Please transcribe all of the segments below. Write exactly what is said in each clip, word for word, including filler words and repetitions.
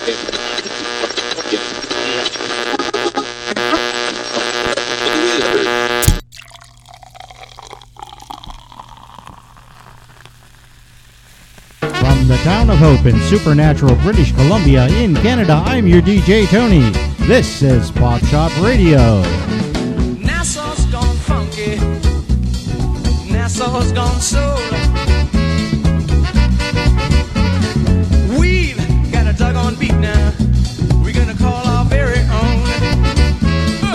From the town of Hope in supernatural British Columbia in Canada, I'm your D J Tony. This is Pop Shop Radio. Nassau's gone funky, Nassau's gone soul. We've got a doggone beat now, we're gonna call our very own. Uh.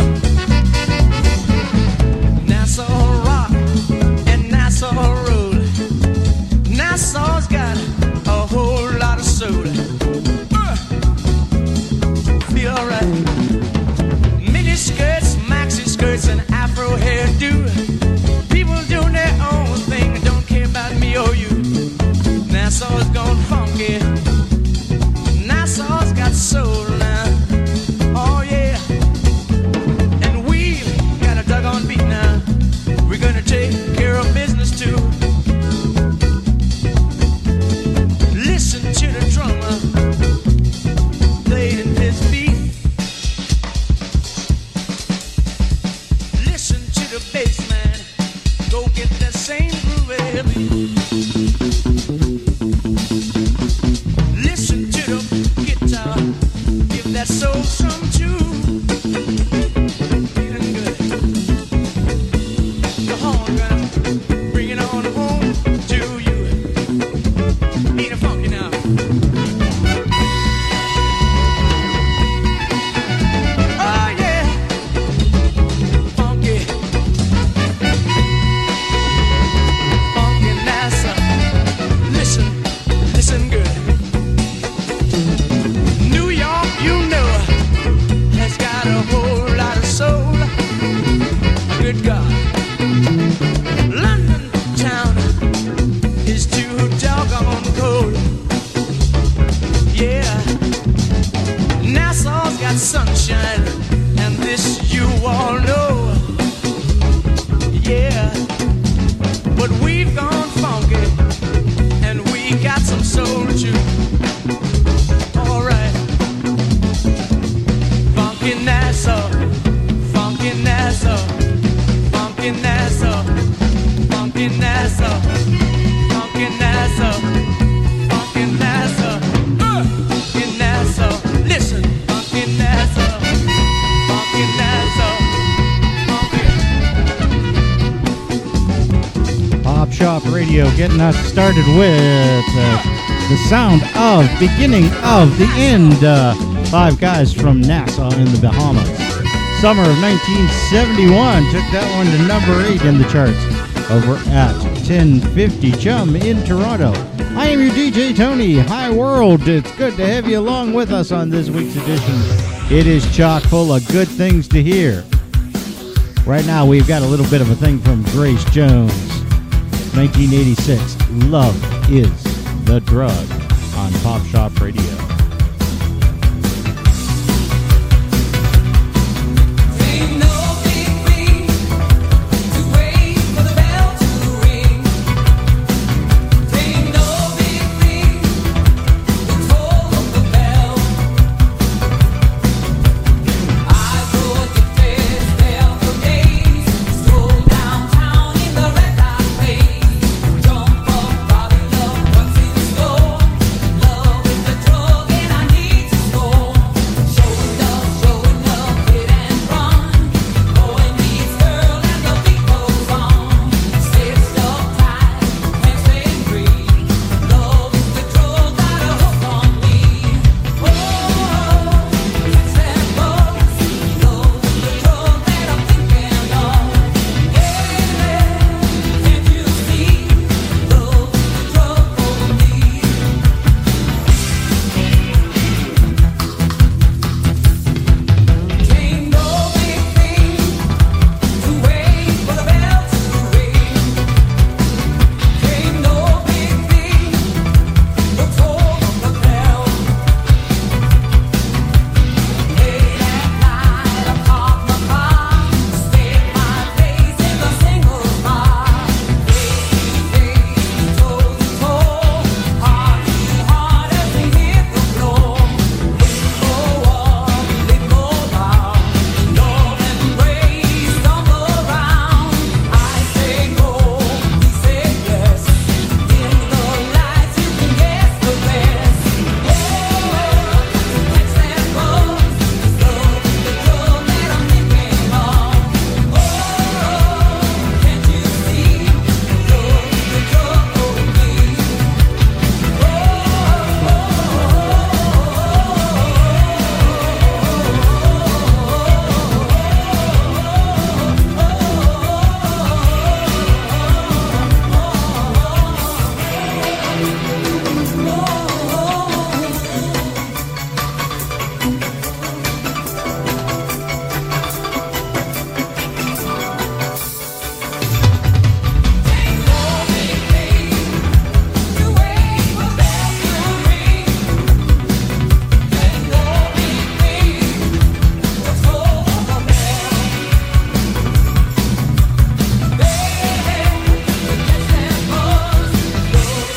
Nassau rock and Nassau roll. Nassau's got a whole lot of soul. Uh. Feel alright. Mini skirts, maxi skirts, and afro hairdo. People doing their own thing, don't care about me or you. Nassau's gone funky. Nassau's got soul now. Oh yeah. And we've got a doggone beat now. We're gonna take care of business too. Listen to the drummer playing his beat. Listen to the bass man, go get that same groove every beat. Listen to the guitar, give that soul some tune. Feeling good. The horn gonna bring it on home to you. Ain't it funky now? Oh yeah, funky, funky Nassau. Listen, listen good. New York, you know, has got a whole lot of soul. Good God. London town is too doggone cold. Yeah. Nassau's got sunshine, and this you all know. Yeah. But we've gone funky, and we got some soul too. All right. Funky Nassau, funky Nassau, funky Nassau, funky Nassau, funky Nassau, funky Nassau, uh, funky Nassau. Listen, funky Nassau, funky Nassau, funky. Pop Shop Radio getting us started with uh, the sound of beginning of the end. Uh, five guys from Nassau in the Bahamas. Summer of nineteen seventy-one took that one to number eight in the charts over at ten fifty Chum in Toronto. I am your D J Tony. Hi world, it's good to have you along with us on this week's edition. It is chock full of good things to hear. Right now we've got a little bit of a thing from Grace Jones. nineteen eighty-six, Love is the Drug on Pop Shop Radio. Love is the drug.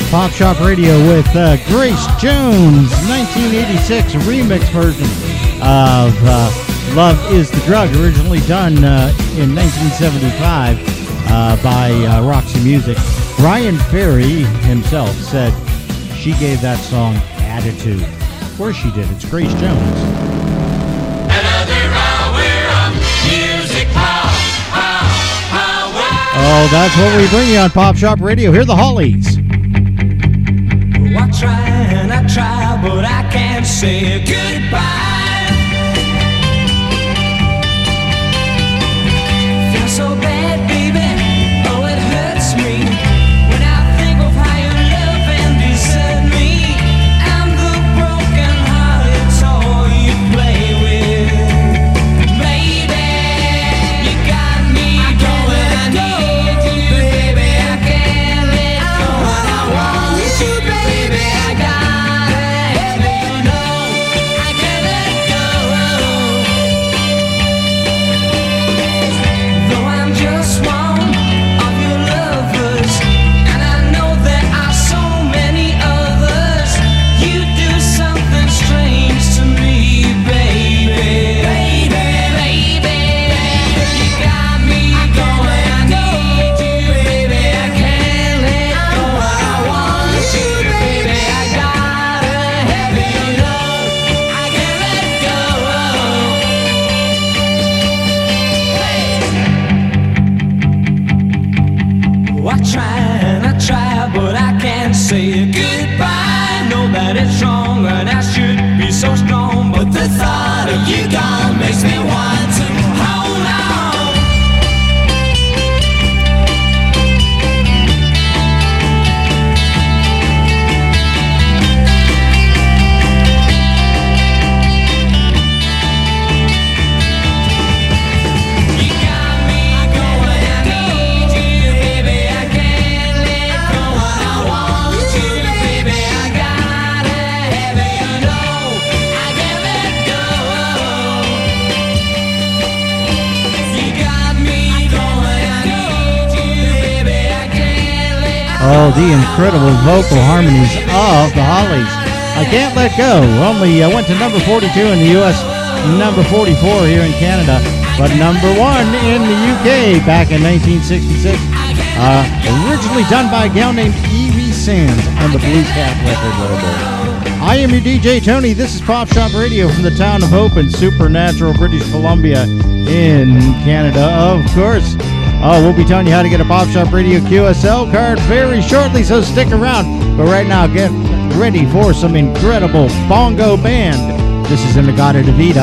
Pop Shop Radio with uh, Grace Jones, nineteen eighty-six remix version of uh, Love is the Drug, originally done uh, in nineteen seventy-five uh, by uh, Roxy Music. Brian Ferry himself said she gave that song attitude. Of course she did. It's Grace Jones. Another hour of music power, power, power. Oh, that's what we bring you on Pop Shop Radio. Here are the Hollies. I try and I try, but I can't say goodbye. Feel so bad, baby. Oh, it hurts me when I think of how you love and desert me. I'm the broken hearted toy you play with, baby. You got me going. I need you, baby. I can't let go. I want you, baby. Say goodbye, know that it's wrong and I should be so strong, but the thought of you gone makes me want to hold on. You got me going, I need you, baby, I can't let go. I want you, baby, I gotta have it, you know, I can't let go. You got me going, I need you, baby, I can't let go. Oh, the incredible vocal harmonies of the Hollies. I Can't Let Go. Only uh, went to number forty-two in the U S, number forty-four here in Canada, but number one in the U K back in nineteen sixty-six. Uh, originally done by a gal named Evie Sands on the Blue Cat record label. I am your D J Tony. This is Pop Shop Radio from the town of Hope in Supernatural, British Columbia in Canada, of course. Oh, we'll be telling you how to get a Pop Shop Radio Q S L card very shortly, so stick around. But right now, get ready for some incredible bongo band. This is Inagata Davida.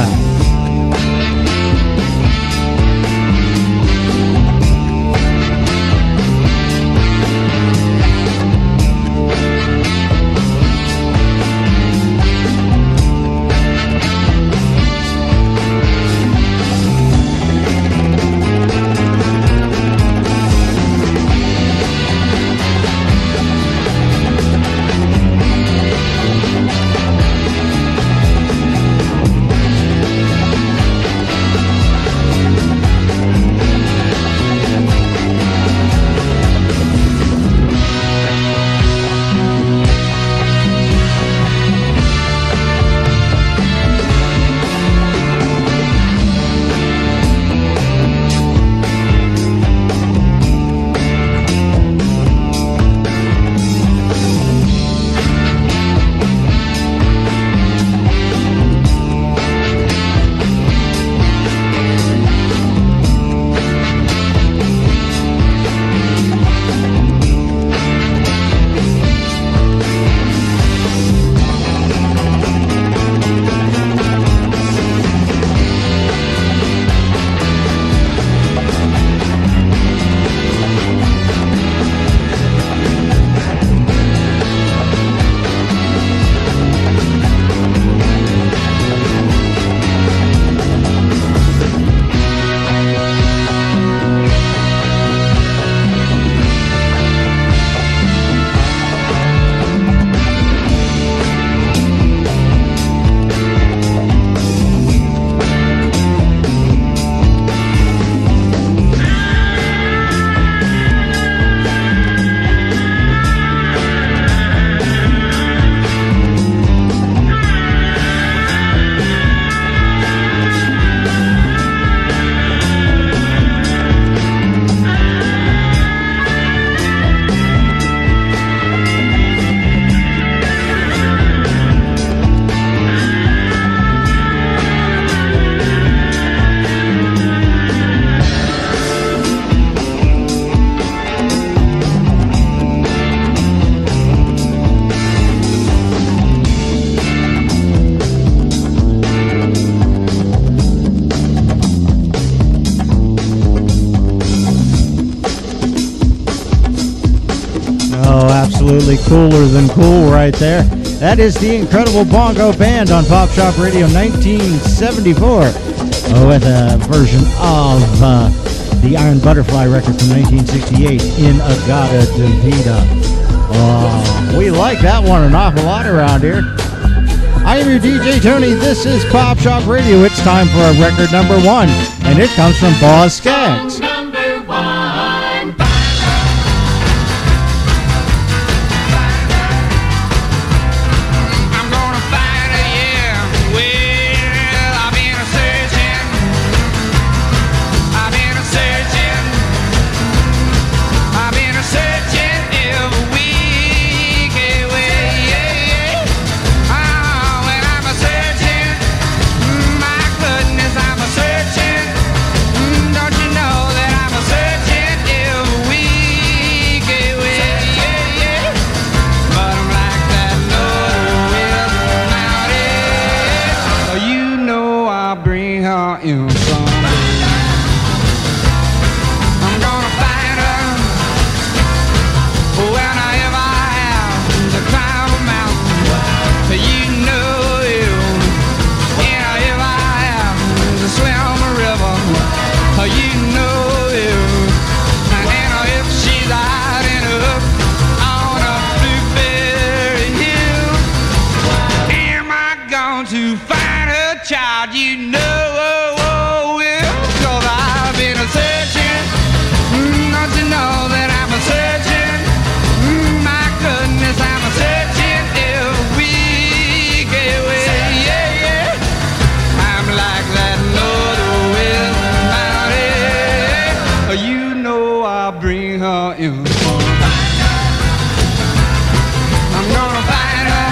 Oh, absolutely cooler than cool right there. That is the Incredible Bongo Band on Pop Shop Radio nineteen seventy-four oh, with a version of uh, the Iron Butterfly record from nineteen sixty-eight, In Agata de Vida. Oh, we like that one an awful lot around here. I am your D J Tony. This is Pop Shop Radio. It's time for our record number one, and it comes from Boz Scaggs. Number one. I'm gonna find her, yeah. Well, I've been a searching. I've been a searching. I've been a searching every week. Yeah, well, yeah, yeah. Oh, when I'm a searching, my goodness, I'm a searching. Mm, don't you know that I'm a searching every week? Yeah, well, yeah, yeah. But I'm like that Northwest mountain. Oh, you know I'll bring her in someday. I'm gonna find her whenever I have to climb a mountain. You know you, whenever I have to swim a river. You know you, and if she's out and up on a blueberry hill, am I going to find her child? You know I will, 'cause I've been a searching. Mm, don't you know that I'm a searching? Mm, my goodness, I'm a searching every week. Yeah, well, yeah, yeah. I'm like that Northwest mountain. You know I'll bring her in. I'm gonna find her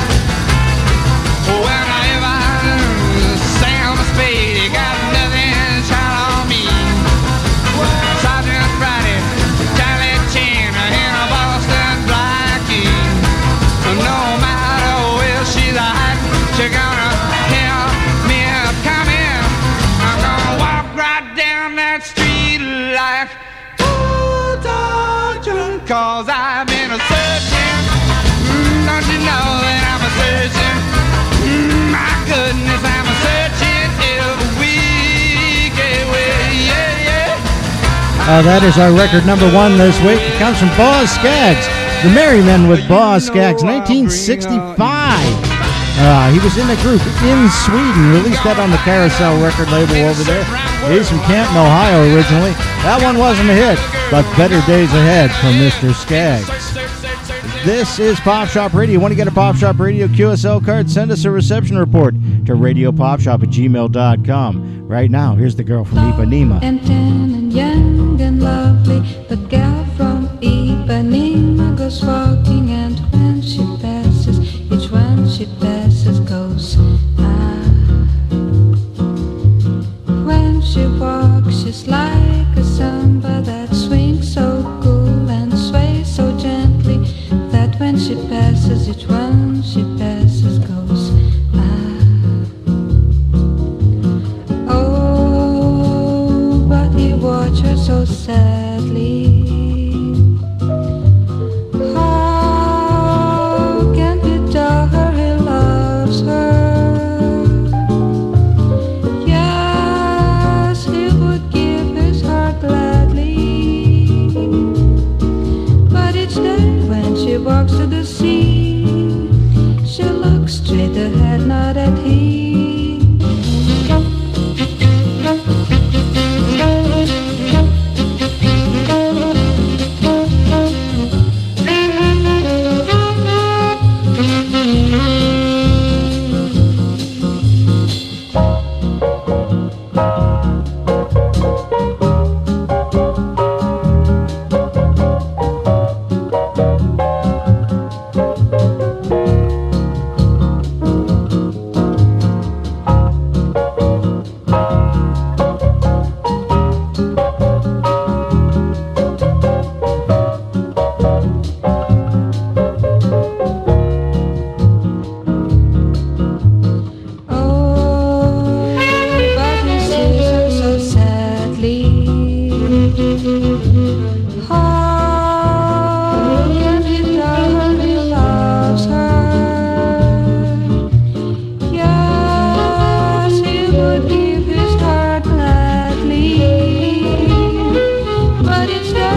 whenever Sam Spade got nothing shot on me. Sergeant Friday, Charlie Chin, and a Boston Blackie. No matter where she's at, she's gonna help me coming. I'm gonna walk right down that street like, ooh, Dodger, 'cause I've been a searching. Mm, don't you know that I'm a searching? Mm, my goodness, I'm a searching every week. Yeah, well, yeah, yeah. Uh, that is our record number one this week. It comes from Boz Scaggs. The Merry Men with Boz Scaggs, nineteen sixty-five. Uh, he was in the group in Sweden, released that on the Carousel record label over there. He's from Canton, Ohio originally. That one wasn't a hit, but better days ahead from Mister Scaggs. This is Pop Shop Radio. Want to get a Pop Shop Radio Q S L card? Send us a reception report to radio pop shop at gmail dot com. Right now, here's the girl from Ipanema. And tan and young and lovely, the girl from Ipanema goes walking, and when she passes, each one she passes goes ah. When she walks, she's like a samba that swings so cool and sways so gently, that when she passes, each one she passes goes ah. Oh, but he watched her so sadly.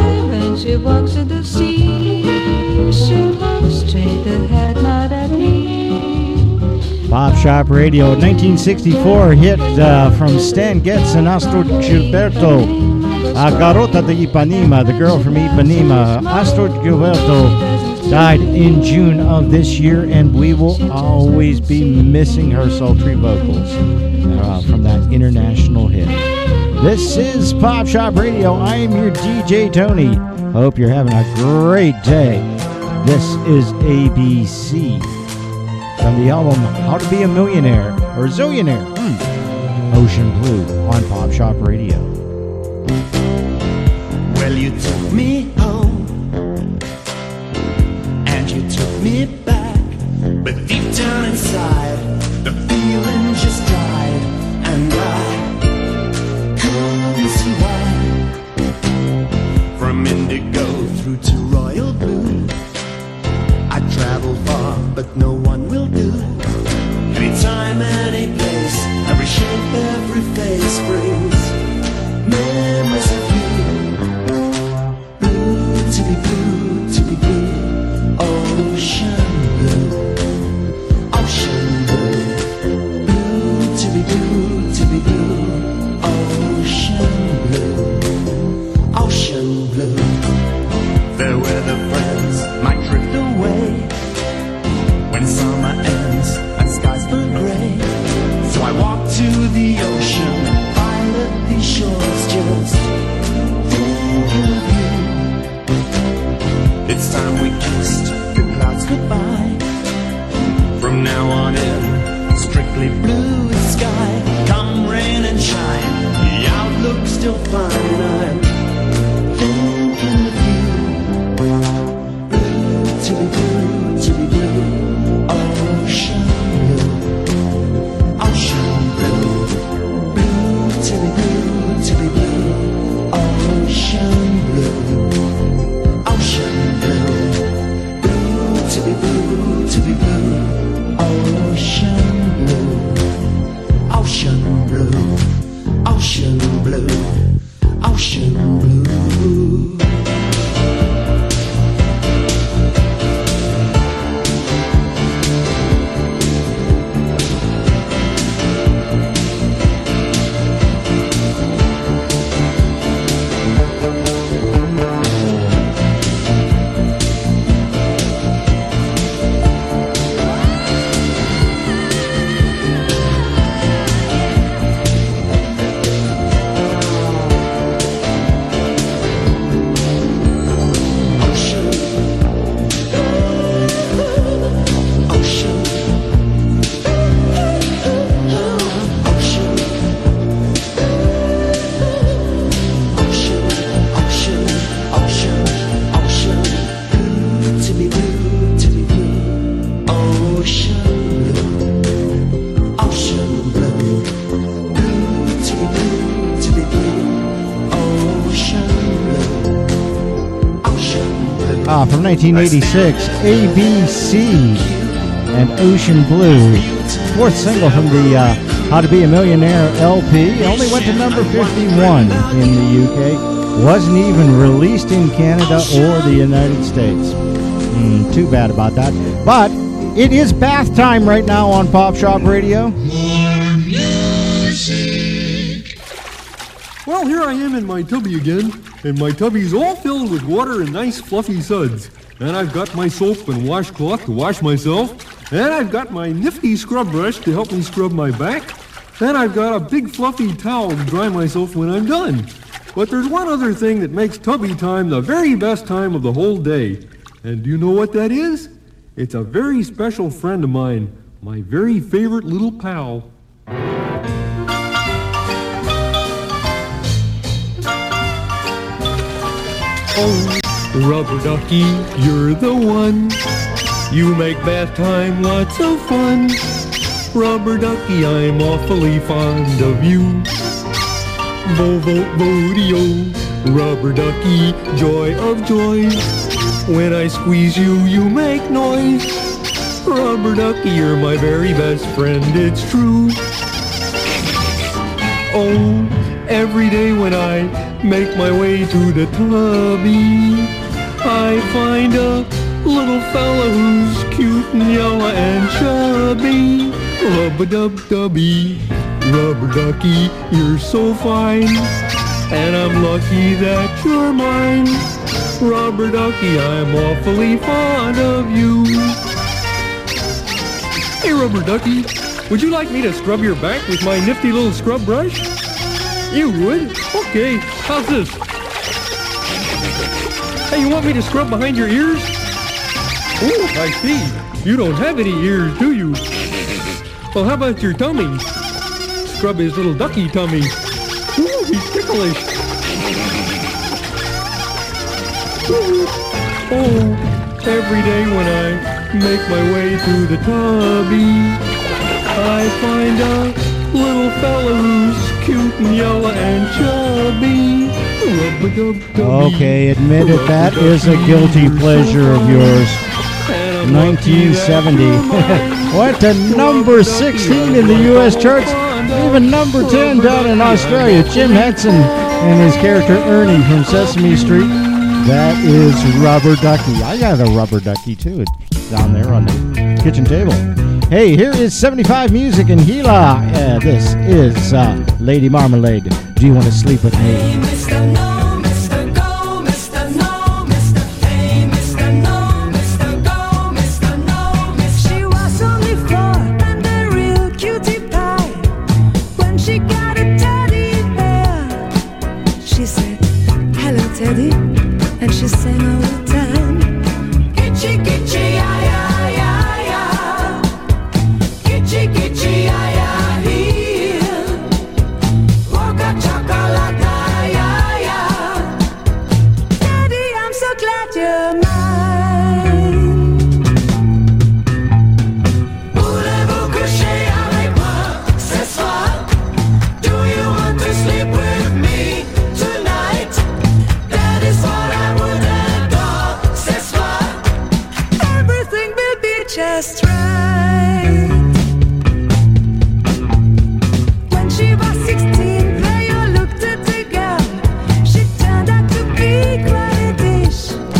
when she walks to the sea. She looks straight ahead, not at me. Pop Shop Radio, nineteen sixty-four hit uh, from Stan Getz and Astrid Gilberto. A Garota de Ipanema, the girl from Ipanema. Astrid Gilberto died in June of this year, and we will always be missing her sultry vocals uh, from that international hit. This is Pop Shop Radio. I am your D J Tony. Hope you're having a great day. This is A B C from the album How to Be a Millionaire or Zillionaire. Hmm. Ocean Blue on Pop Shop Radio. Well, you took me home and you took me back, but deep down inside the feeling just died, and I couldn't see why. From indigo through to royal blue, I travel far but no one will do. Anytime, any place, every shape, every face brings memories of you. To be blue, to be blue, ocean blue, ocean blue, blue, to be blue, to be blue, ocean blue, ocean blue. Fair weather friends might drift away when summer ends and skies burn gray. So I walk to the ocean, pilot these shores, just thinking of you. It's time we kissed the clouds goodbye. From now on in, strictly blue sky. Come rain and shine, the outlook's still fine. I'm thinking of you. Blue to be blue, to be blue, ocean blue, ocean blue. Blue to be blue, to be blue, ocean blue, ocean blue. Blue to be blue, to be blue, ocean blue, ocean blue, ocean blue, ocean blue. From nineteen eighty-six, A B C and Ocean Blue, fourth single from the uh, How to Be a Millionaire L P. It only went to number fifty-one in the U K. Wasn't even released in Canada or the United States. Mm, too bad about that. But it is bath time right now on Pop Shop Radio. Well, here I am in my tubby again, and my tubby's all filled with water and nice fluffy suds. And I've got my soap and washcloth to wash myself, and I've got my nifty scrub brush to help me scrub my back, and I've got a big fluffy towel to dry myself when I'm done. But there's one other thing that makes tubby time the very best time of the whole day. And do you know what that is? It's a very special friend of mine, my very favorite little pal. Oh, Rubber Ducky, you're the one. You make bath time lots of fun. Rubber Ducky, I'm awfully fond of you. Bo-bo-bo-dee-o, Rubber Ducky, joy of joys. When I squeeze you, you make noise. Rubber Ducky, you're my very best friend, it's true. Oh, every day when I make my way to the tubby, I find a little fella who's cute and yellow and chubby. Rub-a-dub-dubby, rubber ducky, you're so fine, and I'm lucky that you're mine. Rubber ducky, I'm awfully fond of you. Hey, rubber ducky, would you like me to scrub your back with my nifty little scrub brush? You would? Okay, how's this? Hey, you want me to scrub behind your ears? Oh, I see. You don't have any ears, do you? Well, how about your tummy? Scrub his little ducky tummy. Ooh, he's ticklish. Ooh. Oh, every day when I make my way to the tubby, I find a little fella who's cute and yellow and chubby. Okay, admit it, that is a guilty pleasure of yours. nineteen seventy. Went to number sixteen in the U S charts, even number ten down in Australia. Jim Henson and his character Ernie from Sesame Street. That is Rubber Ducky. I got a Rubber Ducky too. It's down there on the kitchen table. Hey, here is seventy-five Music in Gila. Uh, this is uh, Lady Marmalade. Do you want to sleep with me? Hey, Mister No, Mister Go, Mister No, Mister Hey, Mister No, Mister Go, Mister No, Mister She was only four and a real cutie pie when she got a teddy bear. She said, "Hello, Teddy," and she sang all the time, "Gitchy, gitchy, ya, ya, ya, ya. Gitchy, gitchy, ya, ya, here. Mocha chocolate, ya, ya. Daddy, I'm so glad you're mine. Voulez-vous coucher avec moi ce soir? Do you want to sleep with me tonight? That is what I would adore ce soir. Everything will be just right. When she was sixteen, Leo looked at the girl. She turned out to be quite a dish.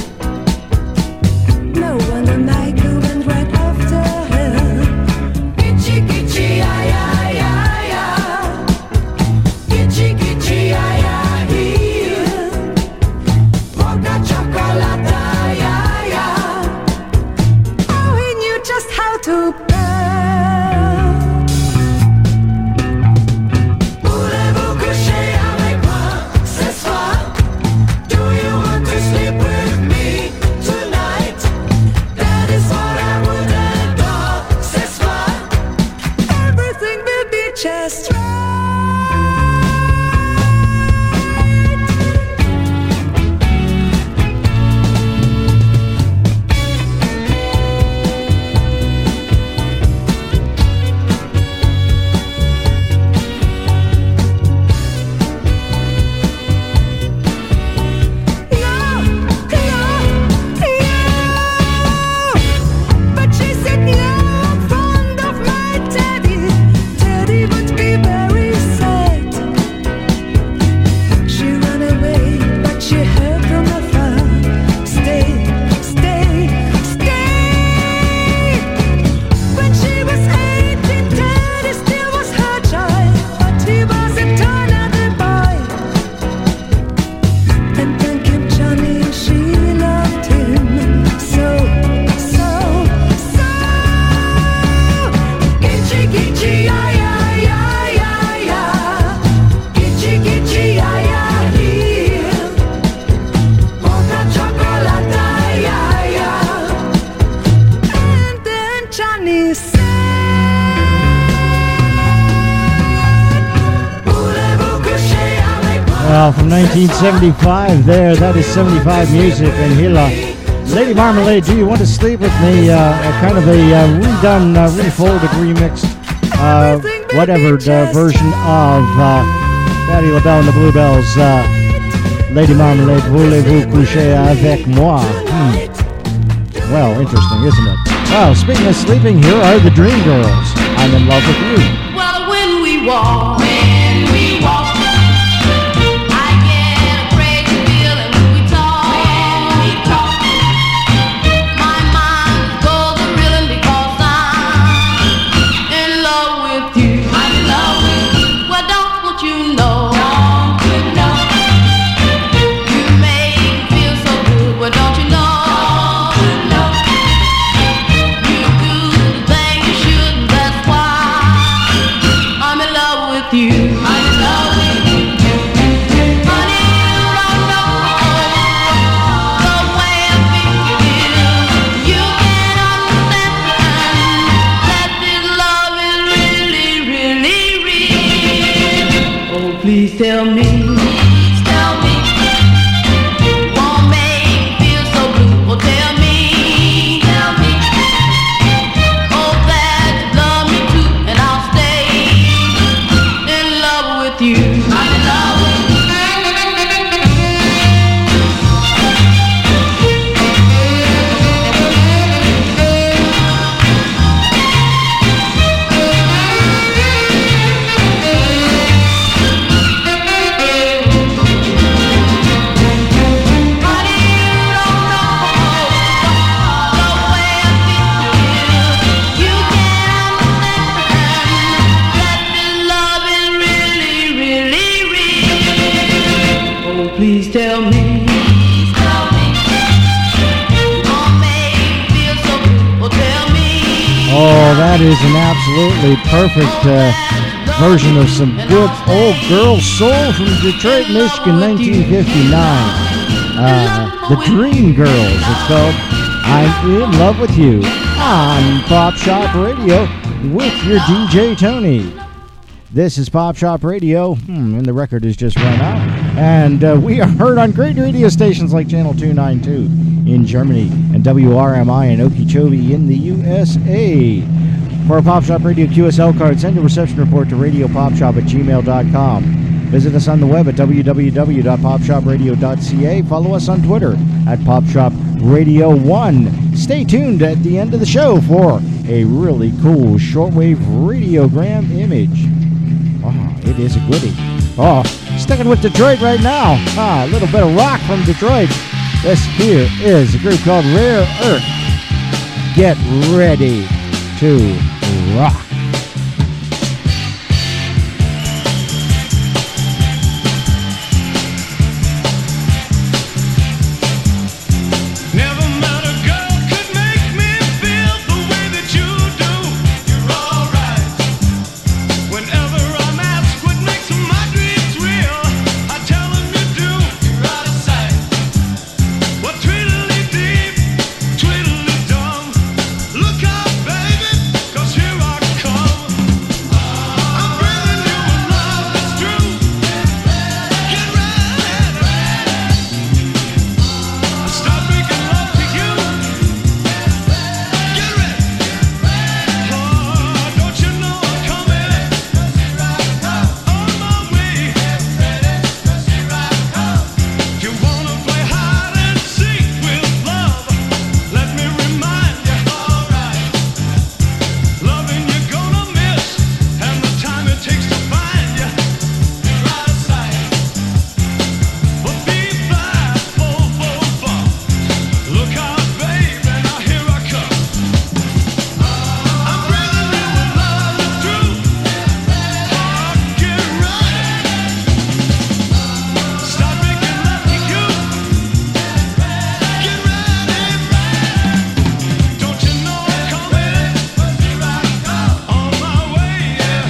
No wonder Michael went right after her. Gitchy, gitchy, ya, ya, ya, ya. Gitchy, gitchy, ya, ya, here. Mocha chocolate, ya, ya. Oh, he knew just how to burn. Voulez-vous coucher avec moi ce soir? Do you want to sleep with me tonight? That is what I would adore ce soir. Everything will be just right. No, no, no. But she said, "No, I'm fond of my Teddy. Teddy would be very sad." She ran away, but she heard from afar, "Stay, stay, stay." When she was eighteen, Teddy still was her child, but he was a tornado boy. And thank him, Johnny, she loved him so, so, so. Gitchy, gitchy, ya, ya, ya, ya, ya. Gitchy, gitchy, ya, ya, here. Mocha chocolate, ya, ya. And then Johnny said, "Voulez-vous coucher avec moi?" Well, from nineteen seventy-five there, that is seventy-five Music in Gila. Lady Marmalade, Do You Want to Sleep With Me? Uh, a kind of a uh, redone, uh, refolded, remixed, uh, whatever uh, version of uh, Patti LaBelle and the Bluebells. Uh, Lady Marmalade, Voulez-vous coucher avec moi? Hmm. Well, interesting, isn't it? Well, speaking of sleeping, here are the Dream Girls. I'm in love with you. Well, when we walk, when we walk, I get a please tell me. Please tell me. Won't make me feel so blue. Oh, tell me. Tell me. Oh, that you love me too, and I'll stay in love with you. I'm in love with you. Please tell me. Please tell me. Won't make me feel so good. Oh, tell me. Oh, that is an absolutely perfect uh, version of some good old girl soul from Detroit, Michigan, nineteen fifty-nine. Uh, the Dream Girls, it's called. I'm in love with you on Pop Shop Radio with your D J Tony. This is Pop Shop Radio, hmm, and the record has just run out. And uh, we are heard on great radio stations like Channel two ninety-two in Germany and W R M I in Okeechobee in the U S A. For a Pop Shop Radio Q S L card, send your reception report to radio pop shop at gmail dot com. Visit us on the web at w w w dot pop shop radio dot c a. Follow us on Twitter at Pop Shop Radio one. Stay tuned at the end of the show for a really cool shortwave radiogram image. Oh, it is a goodie. Oh, sticking with Detroit right now. Ah, a little bit of rock from Detroit. This here is a group called Rare Earth. Get ready to rock. Never met a girl could make me feel the way that you do. You're alright. Whenever I'm asked what makes my dreams real, I tell them you do. You're out of sight. What tweedly deep, tweedly dumb. Look out, baby, 'cause here I come. I'm bringing you a love that's true. Get ready. Stop making love to you. Get ready. Oh, don't you know I'm coming? On my way. You wanna play hide and seek with love? Let me remind you. Alright. Loving you're gonna miss, and the time it takes to find you. You're out of sight. But be fast, full, full, full. Look out, baby, now here I come. I'm bringing you a love that's true. Oh, get ready. Stop making love to you. Get ready. Don't you know I'm coming? On my way, yeah.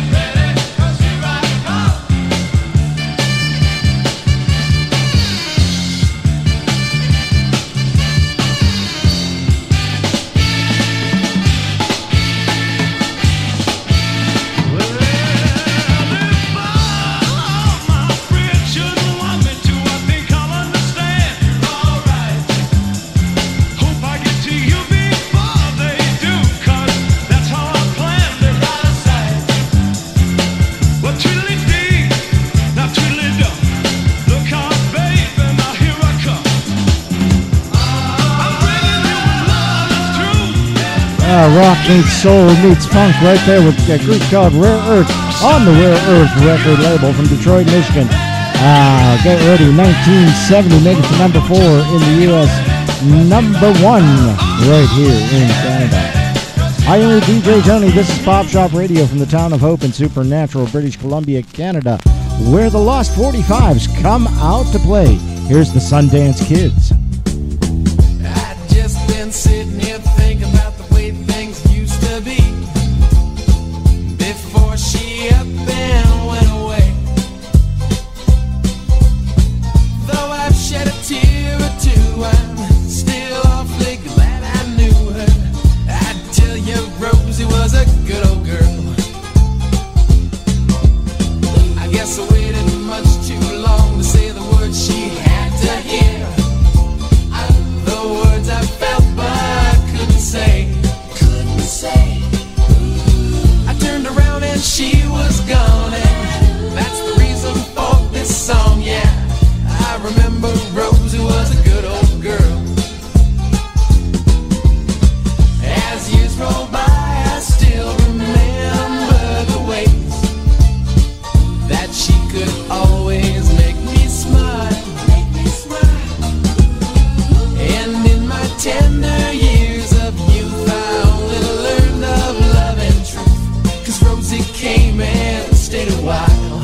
Uh, rock meets soul meets funk right there with a group called Rare Earth on the Rare Earth record label from Detroit, Michigan. Uh, get ready, nineteen seventy made it to number four in the U S, number one right here in Canada. I am your D J Tony. This is Pop Shop Radio from the town of Hope in Supernatural, British Columbia, Canada, where the Lost forty-fives come out to play. Here's the Sundance Kids. I'd just been sitting here thinking about the way things used to be before she up and went away. Though I've shed a tear or two, I'm still awfully glad I knew her. I tell you, Rosie was a good old girl. I guess I waited much words I felt but couldn't say. Couldn't say. I turned around and she was gone, and that's the reason for this song. Yeah, I remember Rosie was a good old girl. As years roll by, I still remember the ways that she could always make me smile. Make me smile. And in my tender years of youth, I only learned of love and truth, 'cause Rosie came and stayed a while.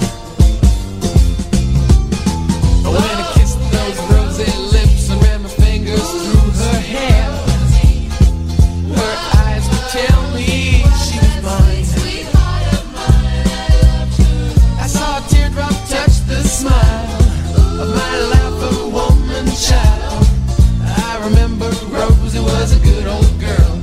When I kissed those rosy lips and ran my fingers through her hair, her eyes would tell me she was mine. I saw a teardrop touch the smile of my laughing woman child. I remember Rosie was a good old girl.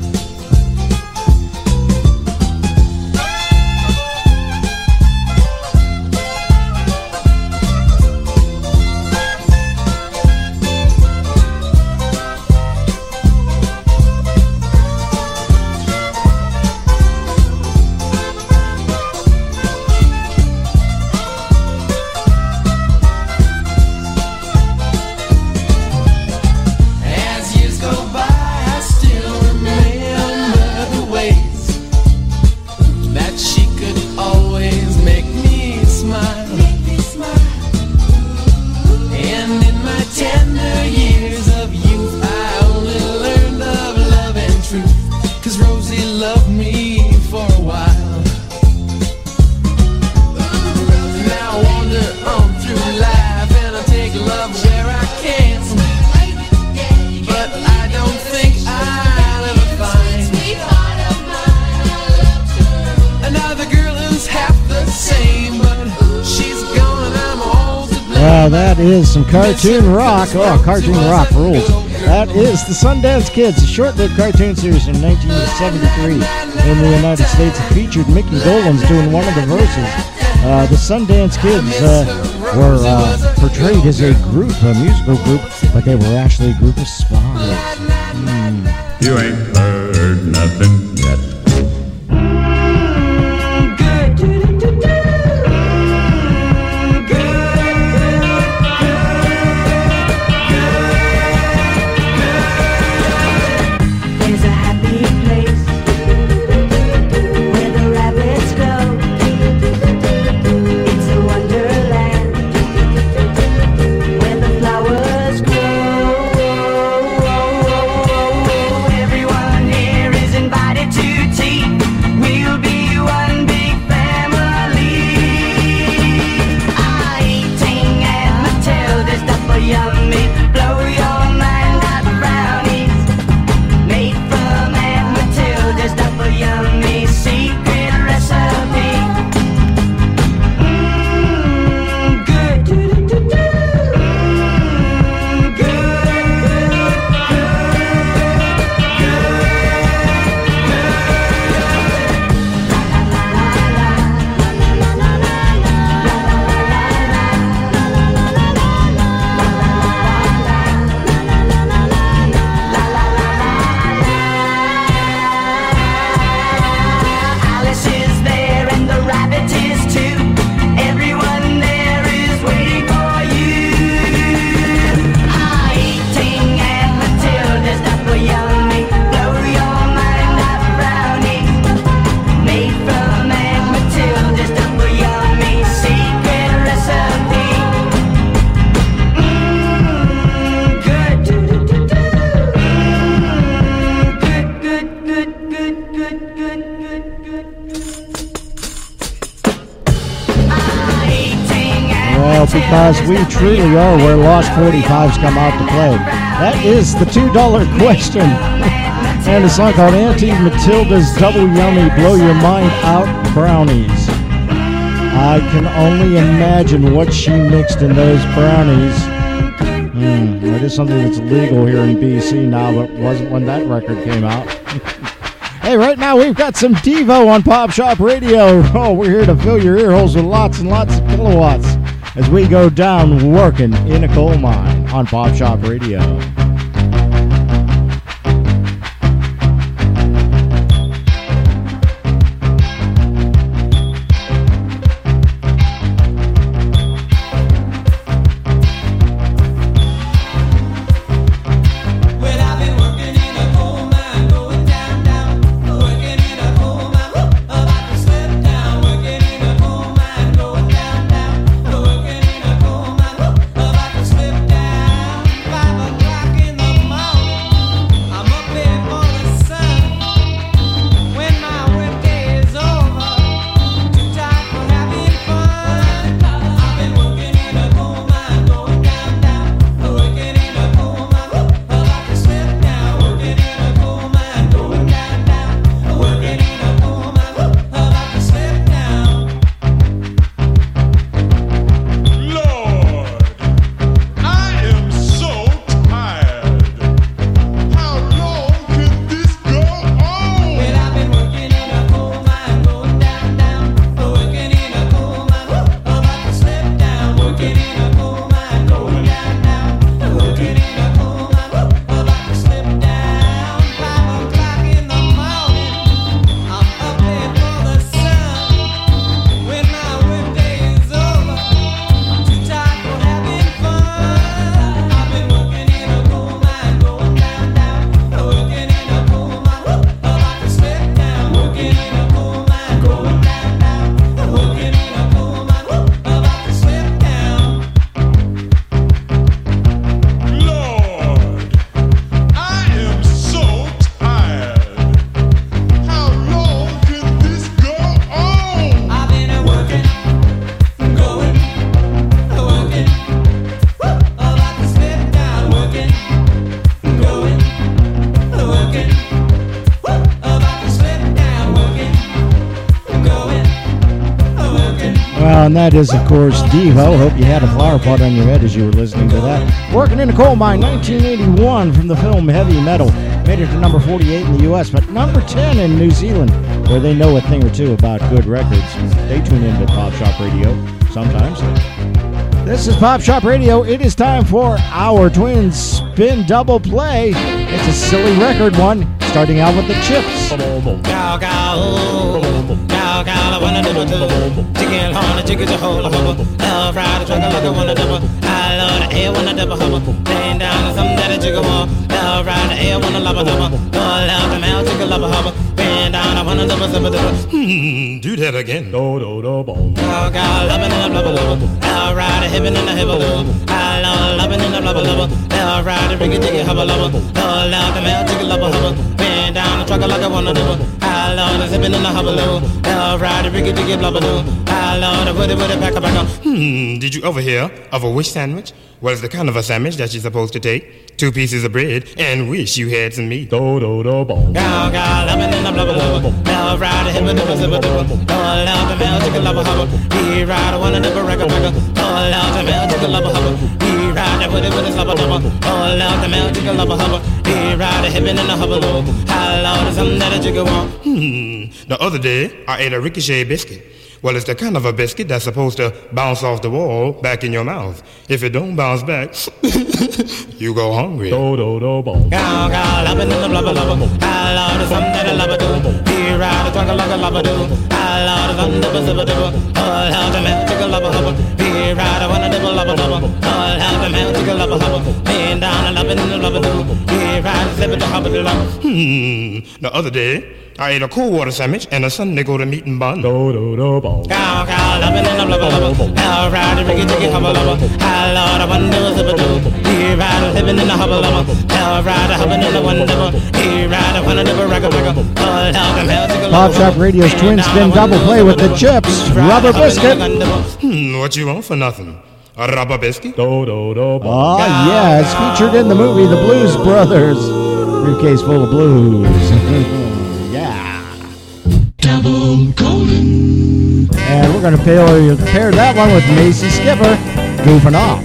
As years go by, I still remember the ways that she could always make me smile. And in my tender years of youth, I only learned of love and truth, 'cause Rosie loved me for a while. Now I wander on through life and I take love where I can, but I don't think I'll ever find another girl who's half the same, but she's gone and I'm all to blame. Well, that is some cartoon rock. Oh, cartoon rock rules. That is the Sundance Kids, a short-lived cartoon series from nineteen seventy-three in the United States. It featured Mickey Dolenz doing one of the verses. Uh, the Sundance Kids uh, were uh, portrayed as a group, a musical group, but they were actually a group of spies. You ain't heard nothing yet. There's a happy place where the rabbits go. It's a wonderland where the flowers grow. Everyone here is invited to tea. We'll be one big family. Eating at Matilda's double yummy. Blow your mind out brownies. Made from Aunt Matilda's double yummy secret recipe. Mmm, good. Mmm, Alice is there and the rabbit is too. Everyone there is waiting for you. Eating at Matilda's double yummy. Blow your mind out brownies. Made from Aunt Matilda's double yummy secret recipe. Mmm, good. Mmm, good, good, good, good, good, good, good, good. Eating at Well, because we truly are where Lost forty-fives come out to play. That is the two dollar question. And a song called Auntie Matilda's Double Yummy Blow Your Mind Out Brownies. I can only imagine what she mixed in those brownies. Mm, it is something that's legal here in B C now, but wasn't when that record came out. Hey, right now we've got some Devo on Pop Shop Radio. Oh, we're here to fill your ear holes with lots and lots of kilowatts as we go down working in a coal mine on Pop Shop Radio. and that is, of course, Devo. Hope you had a flower pot on your head as you were listening to that. Working in a Coal Mine, nineteen eighty-one, from the film Heavy Metal. Made it to number forty-eight in the U S, but number ten in New Zealand, where they know a thing or two about good records. They tune into Pop Shop Radio sometimes. This is Pop Shop Radio. It is time for our Twins Spin Double Play. It's a silly record one, starting out with the Chips. Cow, cow, oh. Cow, cow, I wanna double double. Chicken horn, a chicken's a whole hubble. Love ride, a truck like I wanna double. I love the air when I double hubble. Laying down on something that a chicken want. Love ride, the air when I love a double. Pull out the mouth, chicken love a hubble. Bend down, I wanna double, double, double. Hmm, do that again. Do, do, do, boom. Cow, cow, loving in a blubber, blubber. Love ride, a hippin' in a hibble, blubber. I love loving in a blubber, blubber. Love ride, a ringy, jiggy, hubble, blubber. Pull out the mouth, chicken love a hubble. Bend down, a truck like I wanna double. I love the zipping in the hubble, love ride, a ringy, jiggy, blubber, blubber. I love the woody, woody, pack, pack. Hmm, did you ever hear of a wish sandwich? Well, it's the kind of a sandwich that you're supposed to take two pieces of bread and wish you had some meat. Do, do, do, boom. Cow, cow, loving in the blubber, blubber. Love ride, a hibba, dibba, zibba, dibba. Pull out the mouth, chicken, love a hubble. He ride, a wanna dibba, record, record. Pull out the mouth, chicken, love a hubble. He ride, a woody, woody, slubber, dubber. Pull out the mouth, chicken, love a hubble. He ride, a hippin' in the hubble, love. I love something that a chicken want. Hmm, the other day, I ate a ricochet biscuit. Well, it's the kind of a biscuit that's supposed to bounce off the wall back in your mouth. If it don't bounce back, you go hungry. Do, do, do, boom. Cow, cow, loving in the blubber, blubber. I love the something that a lover do. He ride a truck like a lover do. I love the something that a zipper do. Pull out the mouth, chicken lover, hubble. He ride a wanna dibble, lover, lover. Pull out the mouth, chicken lover, hubble. Laying down a loving in the blubber do. He ride a zipper to hubble, lover. Hmm, the other day, I ate a cold water sandwich and a Sunday go to meat and bun. Do, do, do, boom. Cow, cow, loving in a blubber, blubber. Cow, ride a ringy, jiggy, hubble, lover. I love the one double, zipper do. He ride a living in a hubble, lover. Cow, ride a hubbing in a one double. He ride a one double, record, record. Pull out the mouth, chicken, Pop Shop Radio's Twin Spin Double Play with the Chips. Rubber Biscuit. Hmm, what you want for nothing? A rubber biscuit? Do, do, do, oh, yeah, it's featured in the movie The Blues Brothers. Briefcase full of blues. Yeah. Double golden. And we're going to pair, pair that one with Macy Skipper, Goofing Off.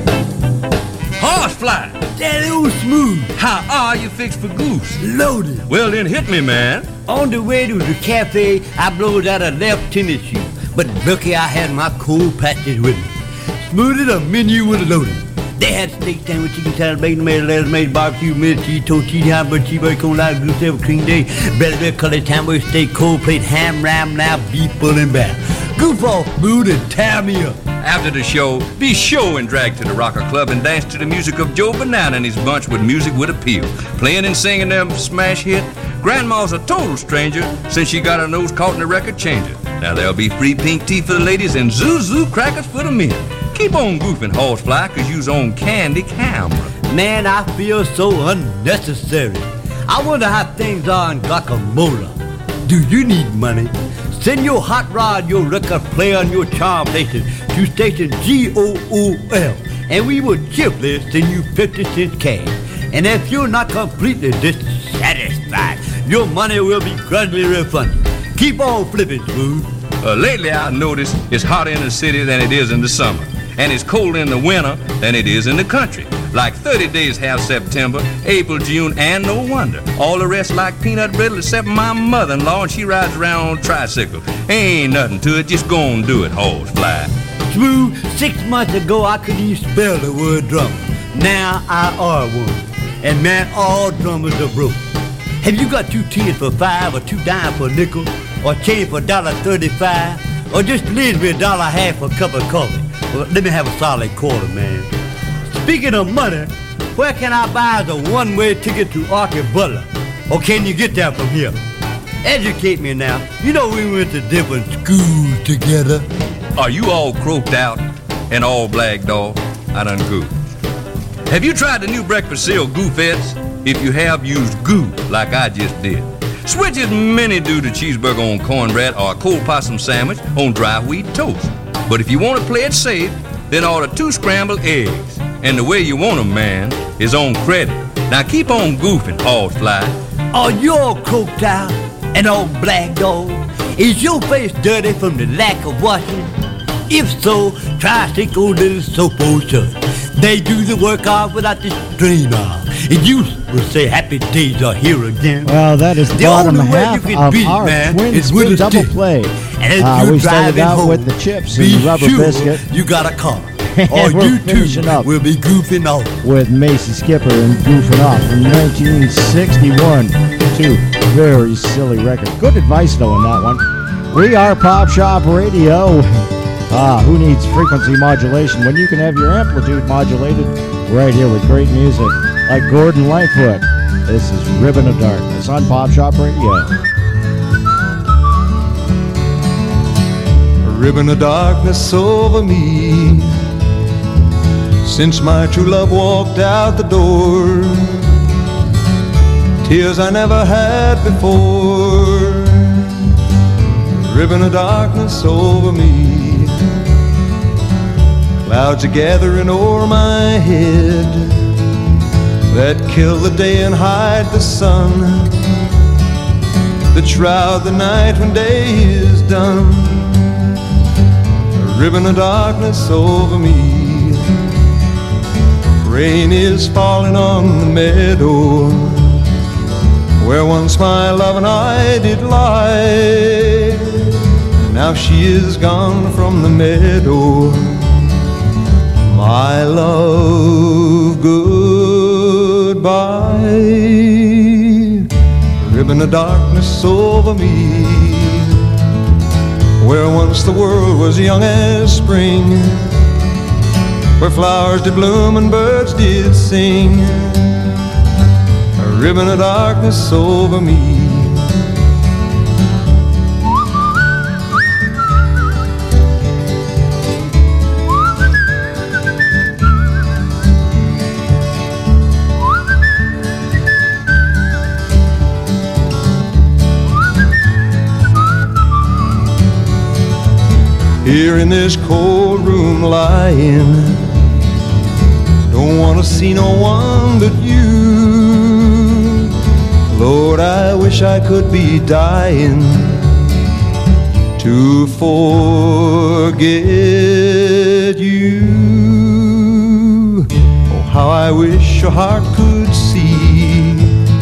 Horsefly. That old smooth. How are you fixed for goose? Loaded. Well, then hit me, man. On the way to the cafe, I blowed out a left tennis shoe. But lucky I had my cold patches with me. Smoothed a menu with loaded. They had steak sandwich, chicken salad, bacon, tomato, lettuce, made barbecue, meat, cheese, toast, cheese, hamburger, cheese, bacon, live, goose, have a cream day, bread, red, colored, hamburger, steak, cold plate, ham, ram, now, beef, bull, and batter. Goof off, mood, and tie me up. After the show, be sure and drag to the Rocker Club and dance to the music of Joe Banana and his bunch with music with appeal. Playing and singing them smash hit. Grandma's a total stranger since she got her nose caught in the record changer. Now there'll be free pink tea for the ladies and zoo-zoo crackers for the men. Keep on goofing, Horsefly, cause you's on Candy Camera. Man, I feel so unnecessary. I wonder how things are in Guacamole. Do you need money? Send your hot rod, your record player, and your charm station to station G O O L, and we will cheerfully send you fifty cents cash. And if you're not completely dissatisfied, your money will be gradually refunded. Keep on flipping, Smooth. Uh, lately, I've noticed it's hotter in the city than it is in the summer, and it's colder in the winter than it is in the country. Like thirty days have September, April, June, and no wonder. All the rest like peanut brittle except my mother-in-law, and she rides around on a tricycle. Ain't nothing to it, just go and do it, Horsefly. Smooth, six months ago I couldn't even spell the word drummer. Now I are one. And man, all drummers are broke. Have you got two tens for five, or two dimes for a nickel, or change for a dollar thirty-five, or just leave me a dollar half for a cup of coffee? Well, let me have a solid quarter, man. Speaking of money, where can I buy the one-way ticket to Archie Butler? Or can you get that from here? Educate me now. You know we went to different schools together. Are you all croaked out and all black dog? I done goofed. Have you tried the new breakfast cereal Goofettes? If you have, use goo like I just did. Switch as many do to cheeseburger on cornbread or a cold possum sandwich on dry wheat toast. But if you want to play it safe, then order two scrambled eggs. And the way you want them, man, is on credit. Now keep on goofing, Horsefly. Are you all croaked out and all black dog? Is your face dirty from the lack of washing? If so, try Cinco Little Sopo Suds. They do the work off without the strain off. And you will say happy days are here again. Well, that is the, The bottom only way half you can of beat, our man, Twin is Spin with a double stick. play. And as Uh, you're we started driving out home, with the chips be and the rubber sure biscuit. you got a car. And Or we're you finishing too up will be goofing off. with Macy Skipper and Goofing Off from nineteen sixty-one. Two very silly records. Good advice, though, in that one. We are Pop Shop Radio. Ah, who needs frequency modulation when you can have your amplitude modulated right here with great music like Gordon Lightfoot. This is Ribbon of Darkness on Pop Shop Radio. A ribbon of darkness over me since my true love walked out the door. Tears I never had before. A ribbon of darkness over me. Clouds are gathering o'er my head that kill the day and hide the sun, that shroud the night when day is done. A ribbon of darkness over me. Rain is falling on the meadow where once my love and I did lie. Now she is gone from the meadow, my love, goodbye. Ribbon of darkness over me, where once the world was young as spring, where flowers did bloom and birds did sing. A ribbon of darkness over me. Here in this cold room lying, don't want to see no one but you. Lord, I wish I could be dying to forget you. Oh, how I wish your heart could see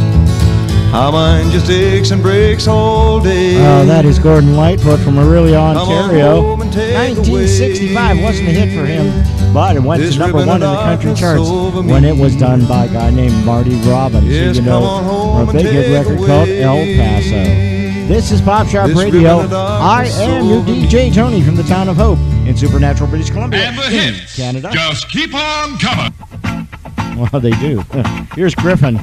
how mine just aches and breaks all day. Oh, that is Gordon Lightfoot from Orillia, Ontario. nineteen sixty-five wasn't a hit for him, but it went to number one in the country charts when it was done by a guy named Marty Robbins, Yes, who you come know on from home a and big hit take record away. called El Paso. This is Pop Shop This Radio. ribbon of I darkness am your over D J Tony from the town of Hope in Supernatural, British Columbia, And the in hits Canada. just keep on coming. Well, they do. Here's Griffin.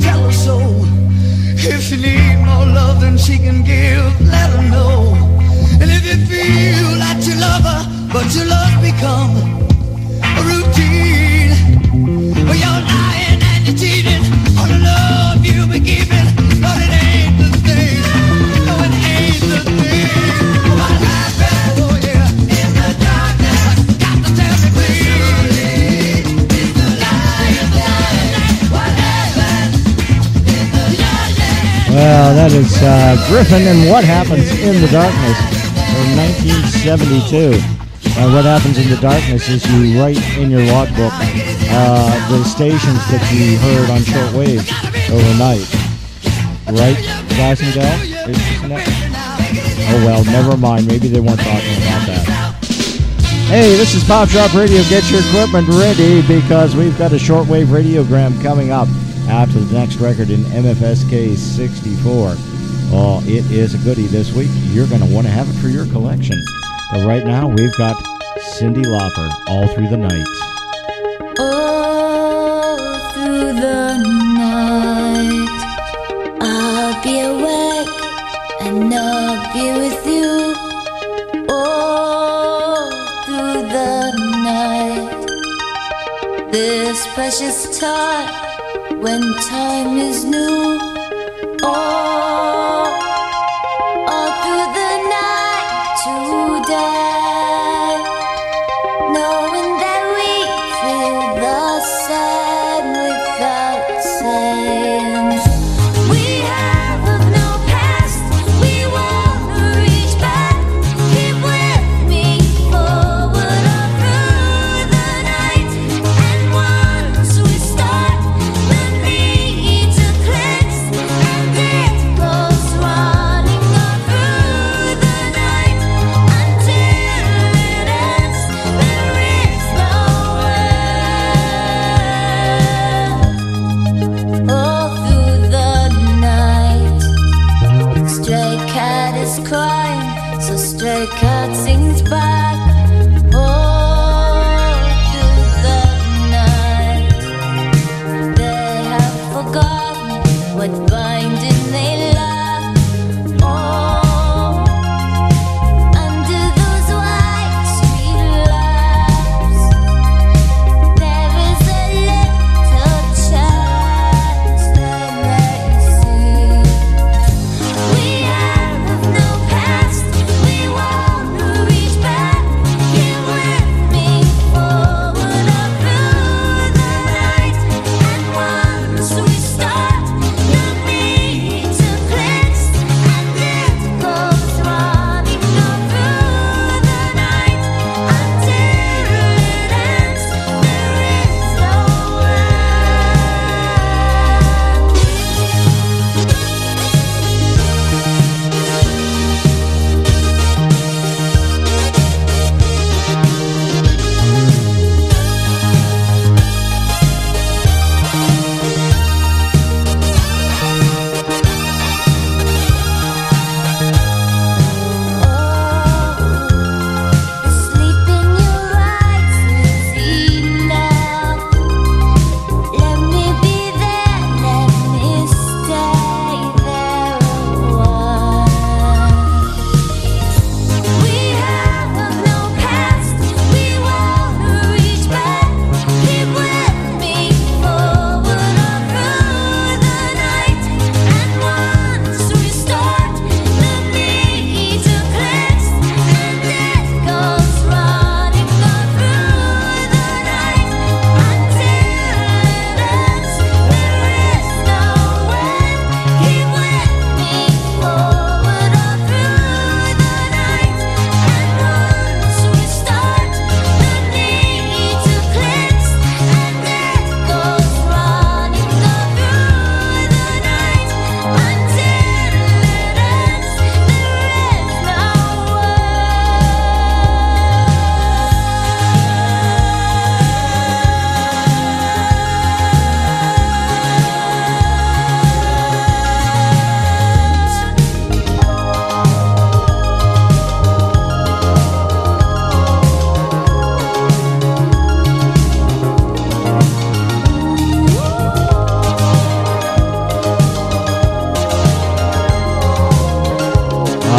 If you need more love than she can give, let her know. And if you feel that you love her, but your love become a routine, well, you're lying and you're cheating on the love you've been keeping. But it ain't the thing. No, it ain't the thing. What happened? Oh yeah, in the darkness. Got to tell me please. It's the light of the night. What happened in the darkness? Well, that is uh, Griffin and What Happens in the Darkness from nineteen seventy-two. Uh, what happens in the darkness is you write in your logbook uh, the stations that you heard on shortwave overnight. Right, guys and gals? Isn't that- Oh well, never mind. Maybe they weren't talking about that. Hey, this is Pop Shop Radio. Get your equipment ready because we've got a shortwave radiogram coming up after the next record in M F S K sixty-four. Oh, it is a goodie this week. You're going to want to have it for your collection. But right now, we've got Cyndi Lauper, All Through the Night. All through the night, I'll be awake and I'll be with you. All through the night, this precious time when time is new. All, all through the night today, knowing that we feel the same without saying. We have no past, we wanna reach back. Keep with me forward all through the night. And once we start, the need to cleanse, and it goes running all through the night until it ends. There is no end. All through the night, stray cat is crying, so stray cat sings back. All through the night, they have forgotten what binding they lack. Oh, under those white street lamps, there is a little chance they may see. We have no past, we wanna reach back. Here with me forward all through the night. And once we start, the need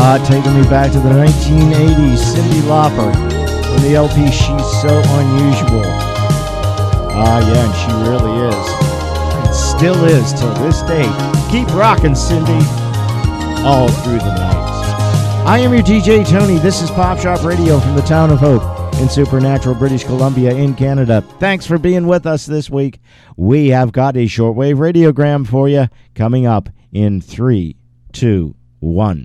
Ah, taking me back to the nineteen eighties, Cyndi Lauper, from the L P She's So Unusual. Ah, yeah, and she really is. It still is till this day. Keep rocking, Cyndi, all through the night. I am your D J, Tony. This is Pop Shop Radio from the town of Hope in Supernatural, British Columbia in Canada. Thanks for being with us this week. We have got a shortwave radiogram for you coming up in three, two, one.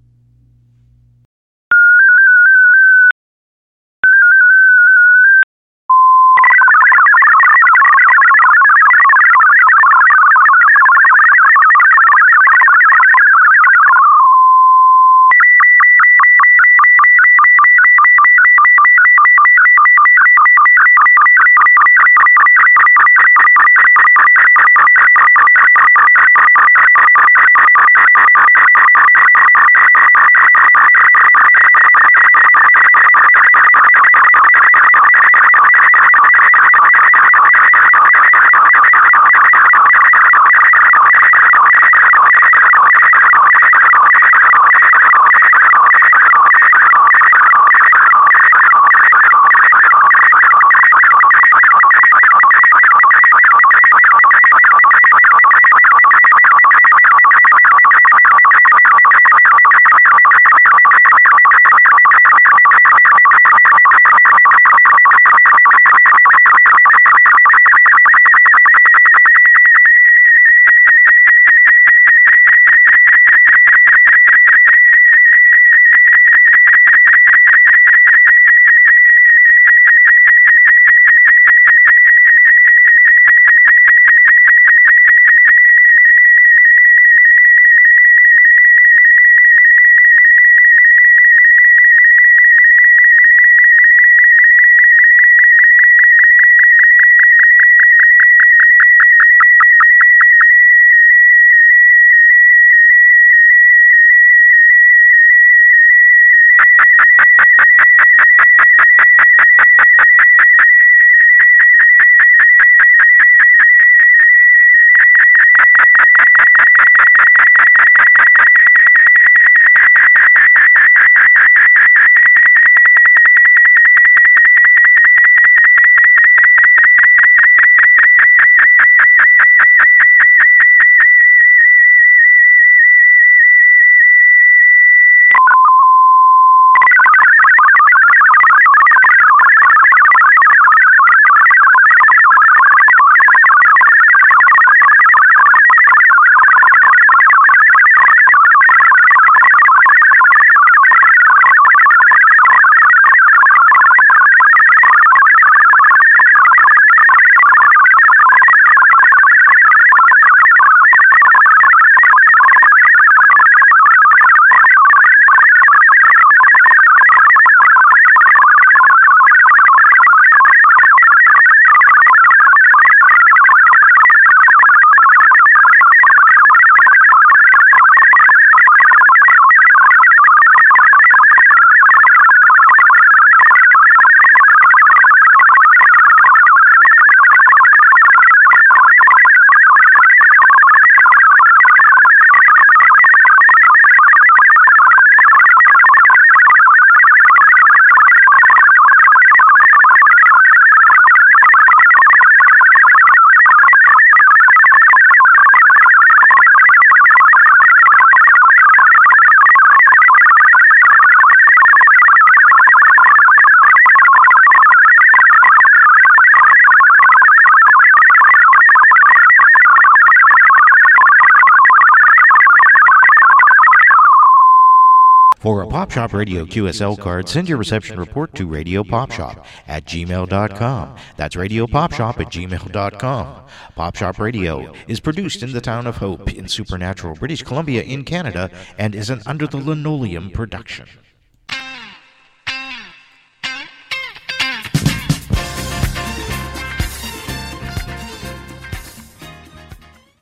For a Pop Shop Radio Q S L card, send your reception report to Radio Pop Shop at gmail dot com. That's Radio Pop Shop at gmail dot com. Pop Shop Radio is produced in the town of Hope in Supernatural, British Columbia in Canada, and is an Under the Linoleum production.